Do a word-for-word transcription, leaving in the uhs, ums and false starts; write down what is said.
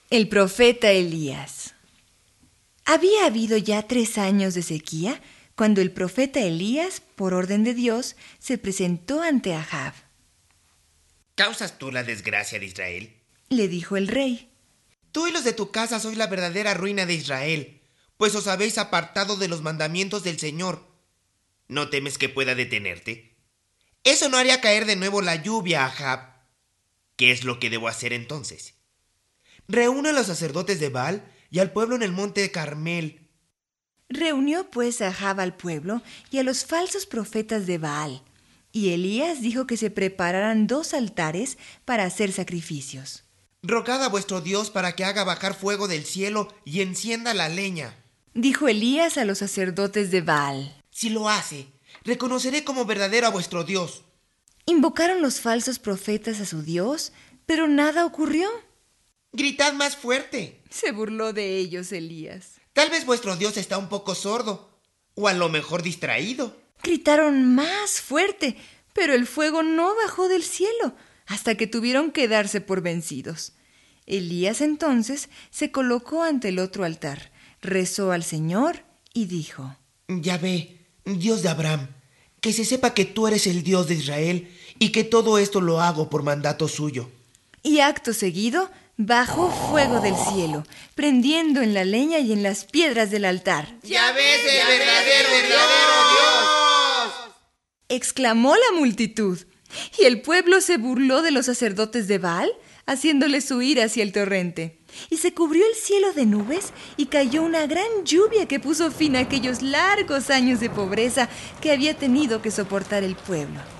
El profeta Elías. Había habido ya tres años de sequía cuando el profeta Elías, por orden de Dios, se presentó ante Ahab. ¿Causas tú la desgracia de Israel?, le dijo el rey. Tú y los de tu casa sois la verdadera ruina de Israel, pues os habéis apartado de los mandamientos del Señor. ¿No temes que pueda detenerte? Eso no haría caer de nuevo la lluvia, Ahab. ¿Qué es lo que debo hacer entonces? Reúne a los sacerdotes de Baal y al pueblo en el monte Carmel. Reunió pues Ahab al pueblo y a los falsos profetas de Baal, y Elías dijo que se prepararan dos altares para hacer sacrificios. Rogad a vuestro Dios para que haga bajar fuego del cielo y encienda la leña, dijo Elías a los sacerdotes de Baal. Si lo hace, reconoceré como verdadero a vuestro Dios. Invocaron los falsos profetas a su Dios, pero nada ocurrió. Gritad más fuerte, se burló de ellos Elías. Tal vez vuestro Dios está un poco sordo, o a lo mejor distraído. Gritaron más fuerte, pero el fuego no bajó del cielo, hasta que tuvieron que darse por vencidos. Elías entonces se colocó ante el otro altar, rezó al Señor y dijo: Yahvé, Dios de Abraham, que se sepa que tú eres el Dios de Israel y que todo esto lo hago por mandato suyo. Y acto seguido bajó fuego del cielo, prendiendo en la leña y en las piedras del altar. ¡Yahvé es el verdadero, verdadero Dios!, exclamó la multitud. Y el pueblo se burló de los sacerdotes de Baal, haciéndoles huir hacia el torrente. Y se cubrió el cielo de nubes y cayó una gran lluvia que puso fin a aquellos largos años de pobreza que había tenido que soportar el pueblo.